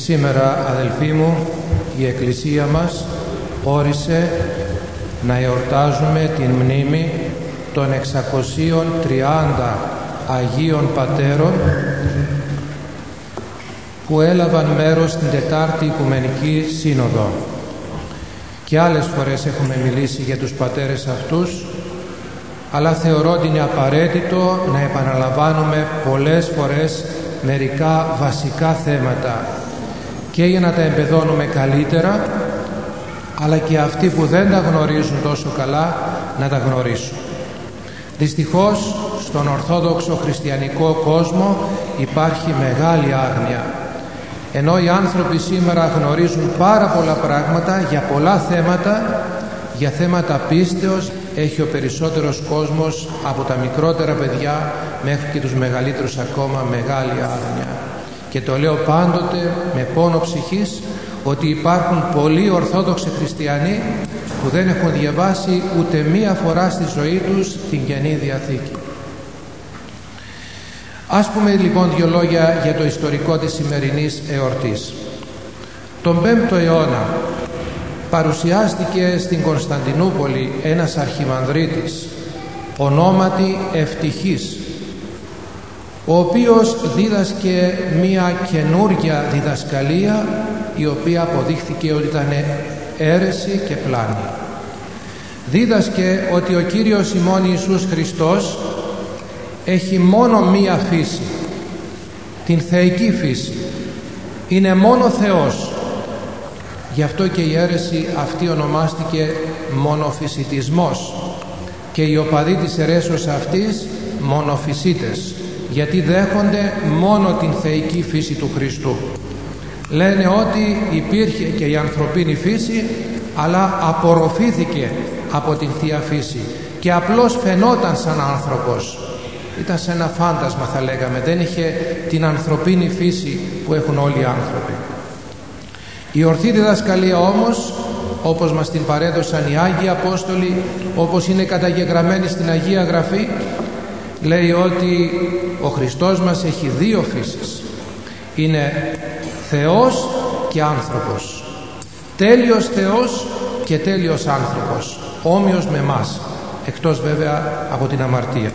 Σήμερα, αδελφοί μου, η Εκκλησία μας όρισε να εορτάζουμε την μνήμη των 630 Αγίων Πατέρων που έλαβαν μέρος στην Τετάρτη Οικουμενική Σύνοδο. Και άλλες φορές έχουμε μιλήσει για τους πατέρες αυτούς, αλλά θεωρώ ότι είναι απαραίτητο να επαναλαμβάνουμε πολλές φορές μερικά βασικά θέματα και για να τα εμπεδώνουμε καλύτερα, αλλά και αυτοί που δεν τα γνωρίζουν τόσο καλά να τα γνωρίσουν. Δυστυχώς στον Ορθόδοξο χριστιανικό κόσμο υπάρχει μεγάλη άγνοια, ενώ οι άνθρωποι σήμερα γνωρίζουν πάρα πολλά πράγματα για πολλά θέματα, για θέματα πίστεως έχει ο περισσότερος κόσμος από τα μικρότερα παιδιά μέχρι και τους μεγαλύτερους ακόμα μεγάλη άγνοια. Και το λέω πάντοτε με πόνο ψυχής ότι υπάρχουν πολλοί Ορθόδοξοι χριστιανοί που δεν έχουν διαβάσει ούτε μία φορά στη ζωή τους την Καινή Διαθήκη. Ας πούμε λοιπόν δύο λόγια για το ιστορικό της σημερινής εορτής. Τον 5ο αιώνα παρουσιάστηκε στην Κωνσταντινούπολη ένας αρχιμανδρίτης ονόματι Ευτυχής, ο οποίος δίδασκε μία καινούργια διδασκαλία η οποία αποδείχθηκε ότι ήταν αίρεση και πλάνη. Δίδασκε ότι ο Κύριος ημών Ιησούς Χριστός έχει μόνο μία φύση, την θεϊκή φύση. Είναι μόνο Θεός. Γι' αυτό και η αίρεση αυτή ονομάστηκε μονοφυσιτισμός και οι οπαδοί της αιρέσεως αυτής μονοφυσίτες, γιατί δέχονται μόνο την θεϊκή φύση του Χριστού. Λένε ότι υπήρχε και η ανθρωπίνη φύση, αλλά απορροφήθηκε από την Θεία Φύση και απλώς φαινόταν σαν άνθρωπος. Ήταν σε ένα φάντασμα, θα λέγαμε, δεν είχε την ανθρωπίνη φύση που έχουν όλοι οι άνθρωποι. Η ορθή διδασκαλία όμως, όπως μας την παρέδωσαν οι Άγιοι Απόστολοι, όπως είναι καταγεγραμμένη στην Αγία Γραφή, λέει ότι ο Χριστός μας έχει δύο φύσεις. Είναι Θεός και άνθρωπος. Τέλειος Θεός και τέλειος άνθρωπος. Όμοιος με μας, εκτός βέβαια από την αμαρτία.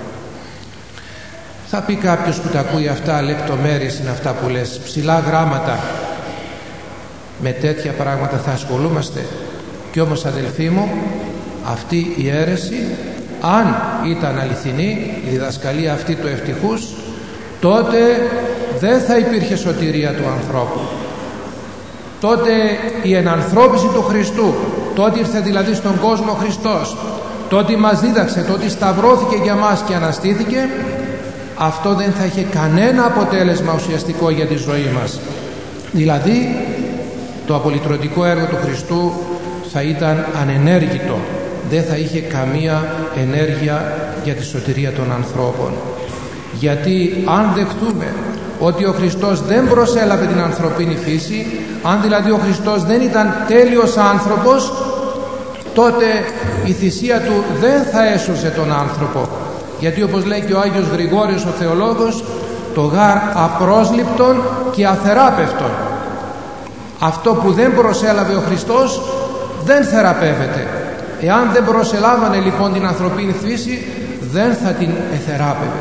Θα πει κάποιος που τα ακούει αυτά, λεπτομέρειες είναι αυτά που λες, ψηλά γράμματα. Με τέτοια πράγματα θα ασχολούμαστε? Κι όμως, αδελφοί μου, αυτή η αίρεση, αν ήταν αληθινή, η διδασκαλία αυτή του Ευτυχούς, τότε δεν θα υπήρχε σωτηρία του ανθρώπου. Τότε η ενανθρώπιση του Χριστού, τότε ήρθε δηλαδή στον κόσμο ο Χριστός, τότε μας δίδαξε, τότε σταυρώθηκε για μας και αναστήθηκε, αυτό δεν θα είχε κανένα αποτέλεσμα ουσιαστικό για τη ζωή μας. Δηλαδή το απολυτρωτικό έργο του Χριστού θα ήταν ανενέργητο, δεν θα είχε καμία ενέργεια για τη σωτηρία των ανθρώπων. Γιατί αν δεχτούμε ότι ο Χριστός δεν προσέλαβε την ανθρωπίνη φύση, αν δηλαδή ο Χριστός δεν ήταν τέλειος άνθρωπος, τότε η θυσία του δεν θα έσωσε τον άνθρωπο. Γιατί όπως λέει και ο Άγιος Γρηγόριος ο θεολόγος, το γάρ απρόσληπτον και αθεράπευτον. Αυτό που δεν προσέλαβε ο Χριστός δεν θεραπεύεται. Εάν δεν προσελάβανε λοιπόν την ανθρωπίνη φύση, δεν θα την εθεράπευε.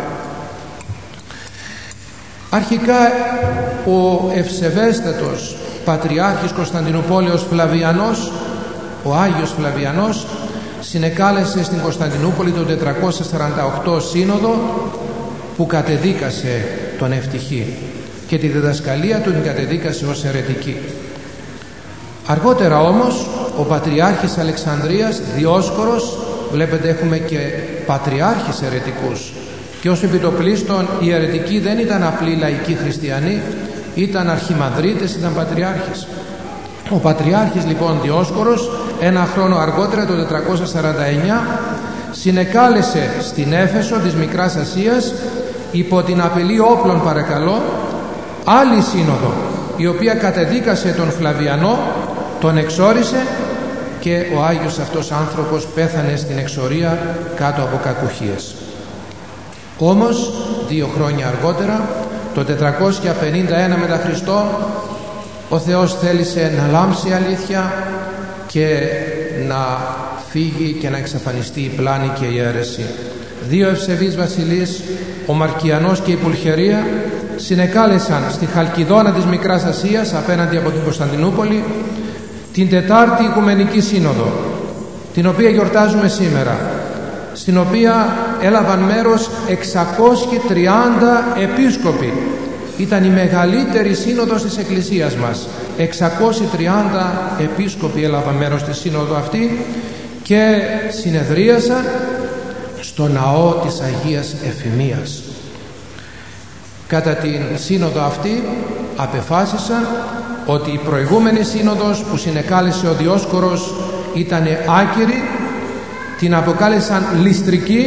Αρχικά ο ευσεβέστατος Πατριάρχης Κωνσταντινούπολεως Φλαβιανός, ο Άγιος Φλαβιανός, συνεκάλεσε στην Κωνσταντινούπολη το 448 σύνοδο που κατεδίκασε τον Ευτυχή και τη διδασκαλία του την κατεδίκασε ως αιρετική. Αργότερα όμως ο Πατριάρχης Αλεξανδρίας Διόσκορος, βλέπετε έχουμε και πατριάρχες αιρετικούς, και ως επιτοπλίστων οι αιρετικοί δεν ήταν απλοί λαϊκοί χριστιανοί, ήταν αρχιμανδρίτες, ήταν πατριάρχες. Ο Πατριάρχης λοιπόν Διόσκορος ένα χρόνο αργότερα, το 449, συνεκάλεσε στην Έφεσο της Μικράς Ασίας, υπό την απειλή όπλων παρακαλώ, άλλη σύνοδο, η οποία κατεδίκασε τον Φλαβιανό, τον εξόρισε και ο Άγιος αυτός άνθρωπος πέθανε στην εξορία κάτω από κακουχίες. Όμως 2 χρόνια αργότερα, το 451 μετά Χριστόν, Ο Θεός θέλησε να λάμψει αλήθεια και να φύγει και να εξαφανιστεί η πλάνη και η αίρεση. Δύο ευσεβείς βασιλείς, ο Μαρκιανός και η Πουλχερία, συνεκάλεσαν στη Χαλκιδόνα της Μικράς Ασίας απέναντι από την Κωνσταντινούπολη την Τετάρτη Οικουμενική Σύνοδο, την οποία γιορτάζουμε σήμερα, στην οποία έλαβαν μέρος 630 επίσκοποι. Ήταν η μεγαλύτερη σύνοδος της Εκκλησίας μας. 630 επίσκοποι έλαβαν μέρος στη σύνοδο αυτή και συνεδρίασαν στο ναό της Αγίας Εφημίας. Κατά την σύνοδο αυτή απεφάσισαν ότι η προηγούμενη σύνοδος που συνεκάλεσε ο Διόσκορος ήταν άκυρη, την αποκάλεσαν ληστρική,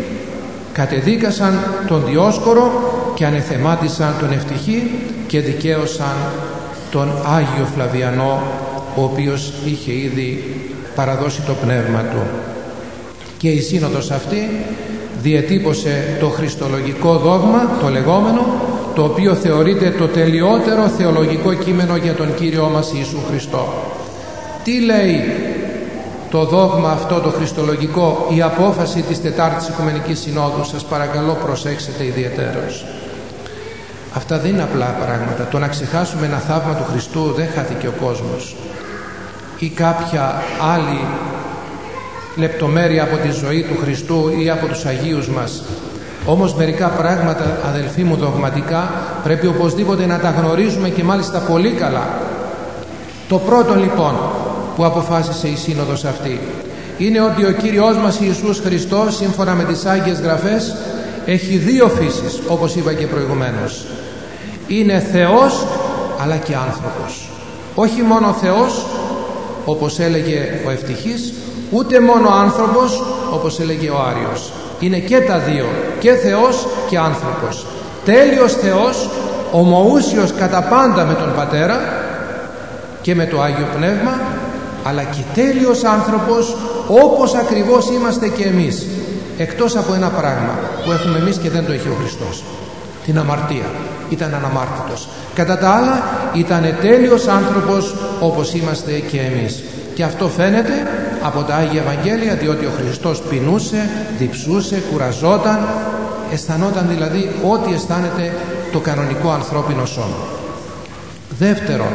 κατεδίκασαν τον Διόσκορο και ανεθεμάτισαν τον Ευτυχή και δικαίωσαν τον Άγιο Φλαβιανό, ο οποίος είχε ήδη παραδώσει το πνεύμα του. Και η σύνοδος αυτή διετύπωσε το χριστολογικό δόγμα, το λεγόμενο, το οποίο θεωρείται το τελειότερο θεολογικό κείμενο για τον Κύριό μας Ιησού Χριστό. Τι λέει το δόγμα αυτό το χριστολογικό, η απόφαση της Τετάρτης Οικουμενικής Συνόδου? Σας παρακαλώ προσέξτε ιδιαιτέρως. Αυτά δεν είναι απλά πράγματα. Το να ξεχάσουμε ένα θαύμα του Χριστού δεν χάθηκε ο κόσμος, ή κάποια άλλη λεπτομέρεια από τη ζωή του Χριστού ή από τους Αγίους μας. Όμως μερικά πράγματα, αδελφοί μου, δογματικά πρέπει οπωσδήποτε να τα γνωρίζουμε και μάλιστα πολύ καλά. Το πρώτο λοιπόν που αποφάσισε η σύνοδος αυτή είναι ότι ο Κύριος μας Ιησούς Χριστός, σύμφωνα με τις Άγιες Γραφές, έχει δύο φύσεις, όπως είπα και προηγουμένως. Είναι Θεός αλλά και άνθρωπος. Όχι μόνο Θεός, όπως έλεγε ο Ευτυχής, ούτε μόνο άνθρωπος, όπως έλεγε ο Άριος. Είναι και τα δύο, και Θεός και άνθρωπος. Τέλειος Θεός, ομοούσιος κατά πάντα με τον Πατέρα και με το Άγιο Πνεύμα, αλλά και τέλειος άνθρωπος, όπως ακριβώς είμαστε και εμείς, εκτός από ένα πράγμα που έχουμε εμείς και δεν το έχει ο Χριστός: την αμαρτία. Ήταν αναμάρτητος. Κατά τα άλλα ήταν τέλειος άνθρωπος, όπως είμαστε και εμείς. Και αυτό φαίνεται από τα Άγια Ευαγγέλια, διότι ο Χριστός πεινούσε, διψούσε, κουραζόταν, αισθανόταν δηλαδή ό,τι αισθάνεται το κανονικό ανθρώπινο σώμα. Δεύτερον,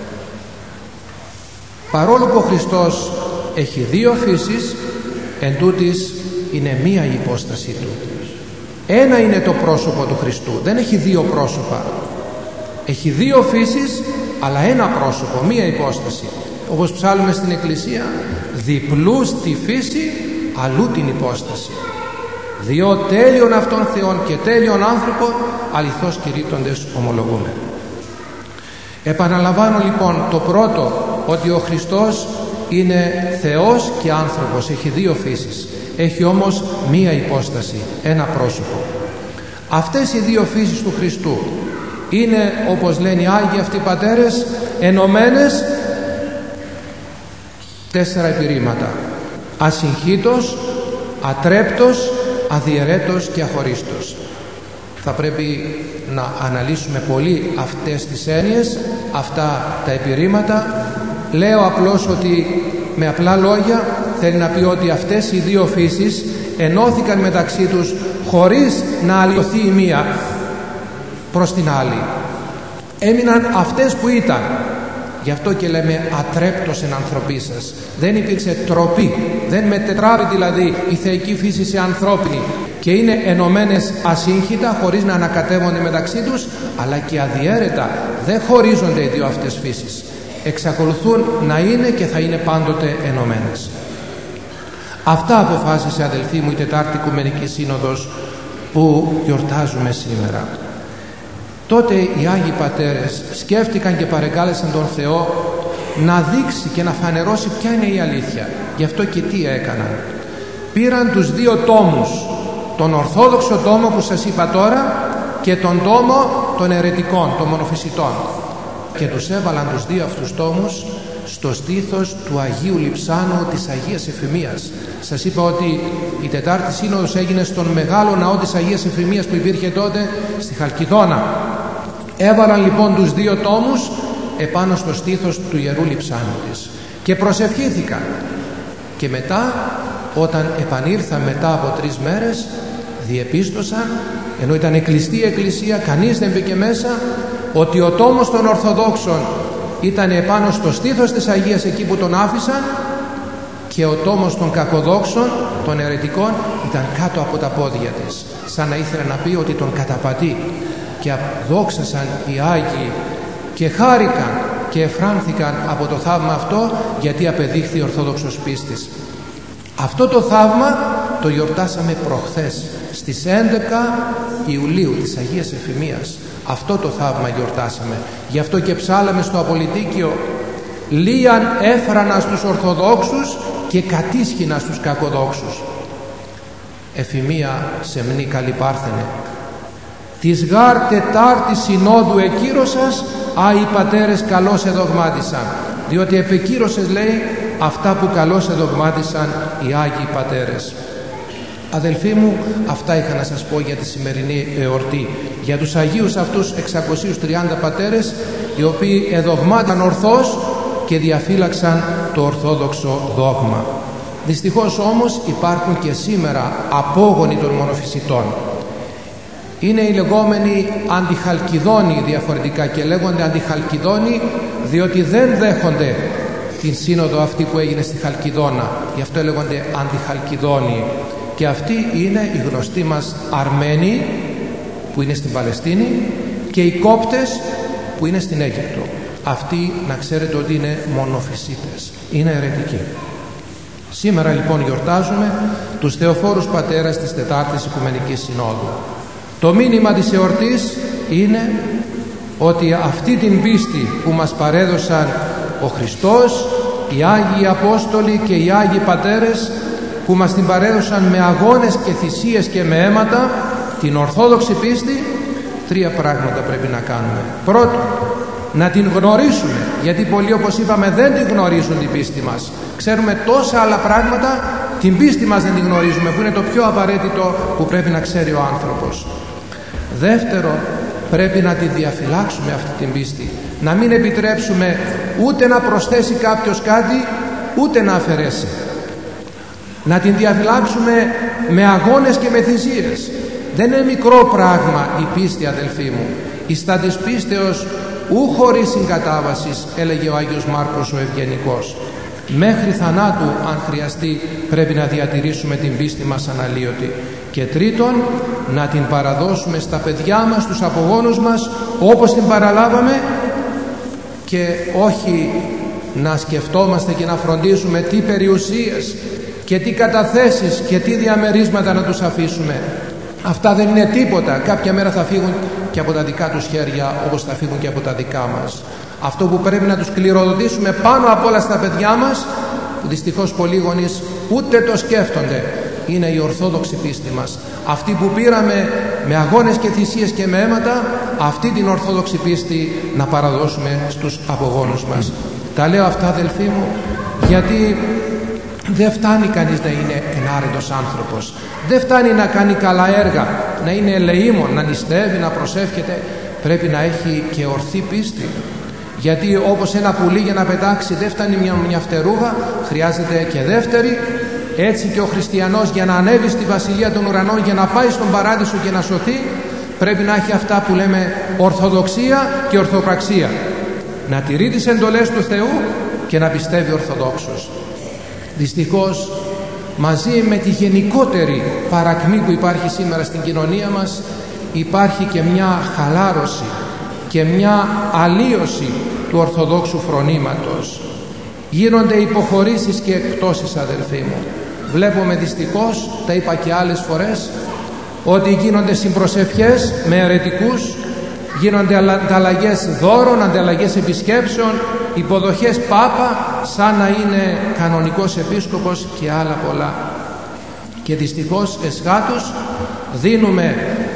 παρόλο που ο Χριστός έχει δύο φύσεις, εντούτοις είναι μία η υπόστασή του. Ένα είναι το πρόσωπο του Χριστού, δεν έχει δύο πρόσωπα. Έχει δύο φύσεις, αλλά ένα πρόσωπο, μία υπόσταση. Όπως ψάλλουμε στην Εκκλησία, διπλού στη φύση, αλλού την υπόσταση. Διό τέλειον αυτών Θεών και τέλειον άνθρωπο, αληθώς κηρύττοντες ομολογούμε. Επαναλαμβάνω λοιπόν το πρώτο, ότι ο Χριστός είναι Θεός και άνθρωπος, έχει δύο φύσεις. Έχει όμως μία υπόσταση, ένα πρόσωπο. Αυτές οι δύο φύσεις του Χριστού είναι, όπως λένε οι Άγιοι αυτοί πατέρες, ενωμένες 4 επιρρήματα: ασυγχύτως, ατρέπτος, αδιαιρέτος και αχωρίστος. Θα πρέπει να αναλύσουμε πολύ αυτές τις έννοιες, αυτά τα επιρρήματα. Λέω απλώς ότι με απλά λόγια θέλει να πει ότι αυτές οι δύο φύσεις ενώθηκαν μεταξύ τους χωρίς να αλλοιωθεί η μία προς την άλλη. Έμειναν αυτές που ήταν. Γι' αυτό και λέμε ατρέπτος εν ανθρωπή σας. Δεν υπήρξε τροπή, δεν μετετράπη δηλαδή η θεϊκή φύση σε ανθρώπινη, και είναι ενωμένες ασύγχυτα, χωρίς να ανακατεύονται μεταξύ τους, αλλά και αδιέρετα. Δεν χωρίζονται οι δύο αυτές φύσεις. Εξακολουθούν να είναι και θα είναι πάντοτε ενωμένες. Αυτά αποφάσισε, αδελφοί μου, η Τετάρτη Οικουμενική Σύνοδος που γιορτάζουμε σήμερα. Τότε οι Άγιοι Πατέρες σκέφτηκαν και παρεκάλεσαν τον Θεό να δείξει και να φανερώσει ποια είναι η αλήθεια. Γι' αυτό και τι έκαναν? Πήραν τους δύο τόμους, τον Ορθόδοξο τόμο που σας είπα τώρα και τον τόμο των αιρετικών, των μονοφυσιτών, και τους έβαλαν τους δύο αυτούς τόμους στο στήθος του Αγίου Λειψάνου της Αγίας Εφημίας. Σας είπα ότι η Τετάρτη Σύνοδος έγινε στον μεγάλο ναό της Αγίας Εφημίας που υπήρχε τότε στη Χαλκιδόνα. Έβαλαν λοιπόν τους δύο τόμους επάνω στο στήθος του Ιερού Λειψάνου της και προσευχήθηκαν. Και μετά, όταν επανήλθαν μετά από 3 μέρες, διεπίστωσαν, ενώ ήταν κλειστή η εκκλησία, κανείς δεν μπήκε μέσα, ότι ο τόμος των Ορθοδόξων ήταν επάνω στο στήθος της Αγίας εκεί που τον άφησαν, και ο τόμος των κακοδόξων, των αιρετικών, ήταν κάτω από τα πόδια της, σαν να ήθελε να πει ότι τον καταπατεί. Και δόξασαν οι Άγιοι και χάρηκαν και εφράνθηκαν από το θαύμα αυτό, γιατί απεδείχθη ορθόδοξος πίστης. Αυτό το θαύμα το γιορτάσαμε προχθές στις 11 Ιουλίου της Αγίας Εφημίας. Αυτό το θαύμα γιορτάσαμε. Γι' αυτό και ψάλαμε στο Απολυτίκιο: «Λίαν έφρανα στους Ορθοδόξους και κατίσχυνα στους κακοδόξους». Εφημία σεμνή καλή Πάρθενε. «Της γάρ Τετάρτης Συνόδου εκύρωσας, α οι πατέρες καλώς εδογμάτισαν». Διότι επεκύρωσες, λέει, αυτά που καλώς εδογμάτισαν οι Άγιοι Πατέρες. Αδελφοί μου, αυτά είχα να σας πω για τη σημερινή εορτή, για τους Αγίους αυτούς 630 πατέρες, οι οποίοι εδογμάτισαν ορθώς και διαφύλαξαν το ορθόδοξο δόγμα. Δυστυχώς όμως υπάρχουν και σήμερα απόγονοι των μονοφυσιτών. Είναι οι λεγόμενοι αντιχαλκιδόνοι διαφορετικά, και λέγονται αντιχαλκιδόνοι διότι δεν δέχονται την σύνοδο αυτή που έγινε στη Χαλκιδόνα. Γι' αυτό λέγονται αντιχαλκιδόνοι. Και αυτοί είναι οι γνωστοί μας Αρμένοι που είναι στην Παλαιστίνη και οι Κόπτες που είναι στην Αίγυπτο. Αυτοί να ξέρετε ότι είναι μονοφυσίτες, είναι αιρετικοί. Σήμερα λοιπόν γιορτάζουμε τους Θεοφόρους Πατέρας της Τετάρτης Οικουμενικής Συνόδου. Το μήνυμα της εορτής είναι ότι αυτή την πίστη που μας παρέδωσαν ο Χριστός, οι Άγιοι Απόστολοι και οι Άγιοι Πατέρες, που μας την παρέδωσαν με αγώνες και θυσίες και με αίματα, την ορθόδοξη πίστη, 3 πράγματα πρέπει να κάνουμε. Πρώτον, να την γνωρίσουμε, γιατί πολλοί, όπως είπαμε, δεν την γνωρίζουν την πίστη μας. Ξέρουμε τόσα άλλα πράγματα, την πίστη μας δεν την γνωρίζουμε, που είναι το πιο απαραίτητο που πρέπει να ξέρει ο άνθρωπος. Δεύτερο, πρέπει να τη διαφυλάξουμε αυτή την πίστη, να μην επιτρέψουμε ούτε να προσθέσει κάποιος κάτι, ούτε να αφαιρέσει. Να την διαφυλάξουμε με αγώνες και με θυσίες. Δεν είναι μικρό πράγμα η πίστη, αδελφοί μου. Εις τα της πίστεως ου χωρίς συγκατάβασης, έλεγε ο Άγιος Μάρκος ο Ευγενικός. Μέχρι θανάτου, αν χρειαστεί, πρέπει να διατηρήσουμε την πίστη μας αναλύωτη. Και τρίτον, να την παραδώσουμε στα παιδιά μας, στους απογόνους μας, όπως την παραλάβαμε, και όχι να σκεφτόμαστε και να φροντίζουμε τι περιουσίες και τι καταθέσεις και τι διαμερίσματα να τους αφήσουμε. Αυτά δεν είναι τίποτα. Κάποια μέρα θα φύγουν και από τα δικά τους χέρια, όπως θα φύγουν και από τα δικά μας. Αυτό που πρέπει να τους κληροδοτήσουμε πάνω απ' όλα στα παιδιά μας, που δυστυχώς πολλοί γονείς ούτε το σκέφτονται, είναι η ορθόδοξη πίστη μας. Αυτή που πήραμε με αγώνες και θυσίες και με αίματα, αυτή την ορθόδοξη πίστη να παραδώσουμε στους απογόνους μας. Τα λέω αυτά, αδελφοί μου, γιατί δεν φτάνει κανείς να είναι ενάρετος άνθρωπος. Δεν φτάνει να κάνει καλά έργα, να είναι ελεήμων, να νηστεύει, να προσεύχεται. Πρέπει να έχει και ορθή πίστη. Γιατί όπως ένα πουλί για να πετάξει δεν φτάνει μια φτερούγα, χρειάζεται και δεύτερη. Έτσι και ο χριστιανός, για να ανέβει στη βασιλεία των ουρανών, για να πάει στον παράδεισο και να σωθεί, πρέπει να έχει αυτά που λέμε ορθοδοξία και ορθοπραξία. Να τηρεί τις εντολές του Θεού και να πιστεύει ορθοδόξος. Δυστυχώς, μαζί με τη γενικότερη παρακμή που υπάρχει σήμερα στην κοινωνία μας, υπάρχει και μια χαλάρωση και μια αλλίωση του ορθοδόξου φρονήματος. Γίνονται υποχωρήσεις και εκπτώσεις, αδελφοί μου. Βλέπουμε δυστυχώς, τα είπα και άλλες φορές, ότι γίνονται συμπροσευχές με αιρετικούς, γίνονται ανταλλαγές δώρων, ανταλλαγές επισκέψεων, υποδοχές Πάπα σαν να είναι κανονικός επίσκοπος και άλλα πολλά. Και δυστυχώς εσχάτως δίνουμε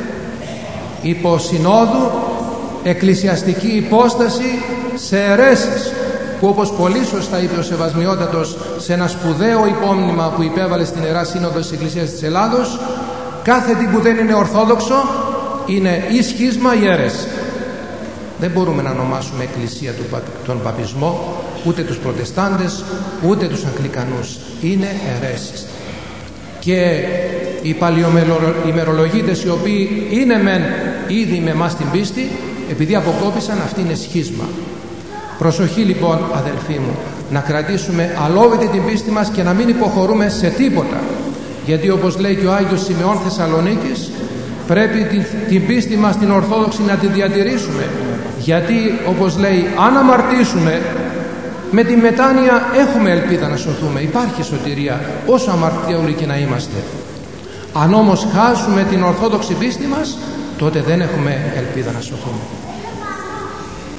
υπό συνόδου εκκλησιαστική υπόσταση σε αιρέσεις, που όπως πολύ σωστά είπε ο Σεβασμιότατος σε ένα σπουδαίο υπόμνημα που υπέβαλε στην Ιερά Σύνοδο της Εκκλησίας της Ελλάδος, κάθε τι που δεν είναι ορθόδοξο είναι ή σχίσμα ή αίρεση. Δεν μπορούμε να ονομάσουμε εκκλησία τον παπισμό, ούτε τους προτεστάντες, ούτε τους αγγλικανούς. Είναι αιρέσεις. Και οι παλιωμερολογίτες, οι οποίοι είναι μεν ήδη με εμάς την πίστη, επειδή αποκόπησαν, αυτή είναι σχίσμα. Προσοχή λοιπόν, αδελφοί μου, να κρατήσουμε αλόβητη την πίστη μας και να μην υποχωρούμε σε τίποτα. Γιατί όπως λέει και ο Άγιος Σιμεών Θεσσαλονίκης, πρέπει την πίστη μας την ορθόδοξη να τη διατηρήσουμε. Γιατί όπως λέει, αν αμαρτήσουμε, με τη μετάνοια έχουμε ελπίδα να σωθούμε. Υπάρχει σωτηρία, όσο αμαρτιόλοι και να είμαστε. Αν όμως χάσουμε την ορθόδοξη πίστη μας, τότε δεν έχουμε ελπίδα να σωθούμε.